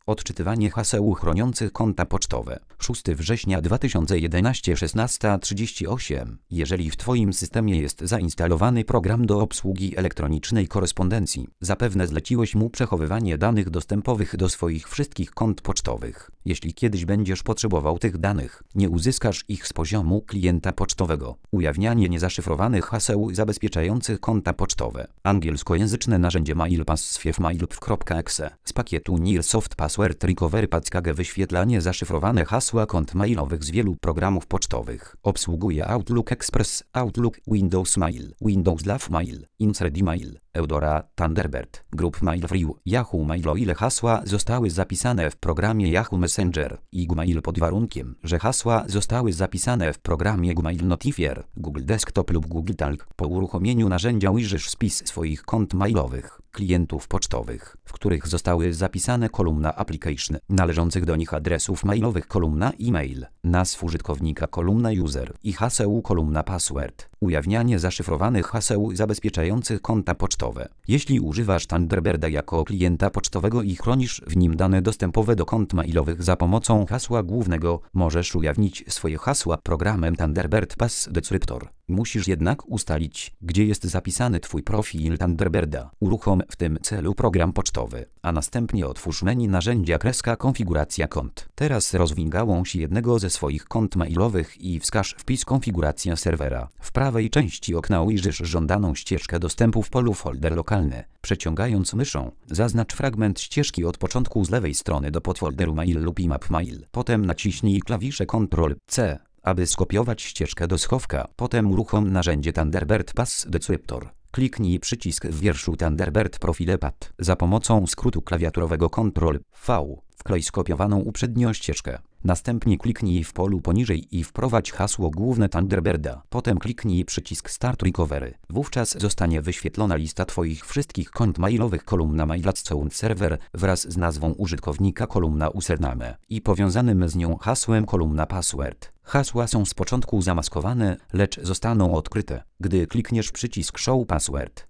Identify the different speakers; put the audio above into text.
Speaker 1: Odczytywanie haseł chroniących konta pocztowe. 6 września 2011 16:38. Jeżeli w Twoim systemie jest zainstalowany program do obsługi elektronicznej korespondencji, zapewne zleciłeś mu przechowywanie danych dostępowych do swoich wszystkich kont pocztowych. Jeśli kiedyś będziesz potrzebował tych danych, nie uzyskasz ich z poziomu klienta pocztowego. Ujawnianie niezaszyfrowanych haseł zabezpieczających konta pocztowe. Angielskojęzyczne narzędzie mailpass.mailp.exe z pakietu Nearsoft Password Recovery Package wyświetlanie zaszyfrowane hasła kont mailowych z wielu programów pocztowych. Obsługuje Outlook Express, Outlook, Windows Mail, Windows Live Mail, Insert Email, Eudora, Thunderbird, Group Mail Free, Yahoo Mail. O ile hasła zostały zapisane w programie Yahoo Messenger i Gmail pod warunkiem, że hasła zostały zapisane w programie Gmail Notifier, Google Desktop lub Google Talk, po uruchomieniu narzędzia ujrzysz spis swoich kont mailowych, klientów pocztowych, w których zostały zapisane kolumna application, należących do nich adresów mailowych kolumna e-mail, nazw użytkownika kolumna user i haseł kolumna password. Ujawnianie zaszyfrowanych haseł zabezpieczających konta pocztowe. Jeśli używasz Thunderbirda jako klienta pocztowego i chronisz w nim dane dostępowe do kont mailowych za pomocą hasła głównego, możesz ujawnić swoje hasła programem Thunderbird Pass Decryptor. Musisz jednak ustalić, gdzie jest zapisany Twój profil Thunderbirda. Uruchom w tym celu program pocztowy, a następnie otwórz menu narzędzia konfiguracja kont. Teraz rozwin gałąź jednego ze swoich kont mailowych i wskaż wpis konfiguracja serwera. W prawej części okna ujrzysz żądaną ścieżkę dostępu w polu folder lokalny. Przeciągając myszą, zaznacz fragment ścieżki od początku z lewej strony do podfolderu mail lub IMAP mail. Potem naciśnij klawisze Ctrl+C, aby skopiować ścieżkę do schowka. Potem uruchom narzędzie Thunderbird Pass Decryptor. Kliknij przycisk w wierszu Thunderbird Profile Path. Za pomocą skrótu klawiaturowego Ctrl+V wklej skopiowaną uprzednio ścieżkę. Następnie kliknij w polu poniżej i wprowadź hasło główne Thunderbirda. Potem kliknij przycisk Start Recovery. Wówczas zostanie wyświetlona lista Twoich wszystkich kont mailowych kolumna Mailsound Server wraz z nazwą użytkownika kolumna username i powiązanym z nią hasłem kolumna password. Hasła są z początku zamaskowane, lecz zostaną odkryte, gdy klikniesz przycisk Show Password.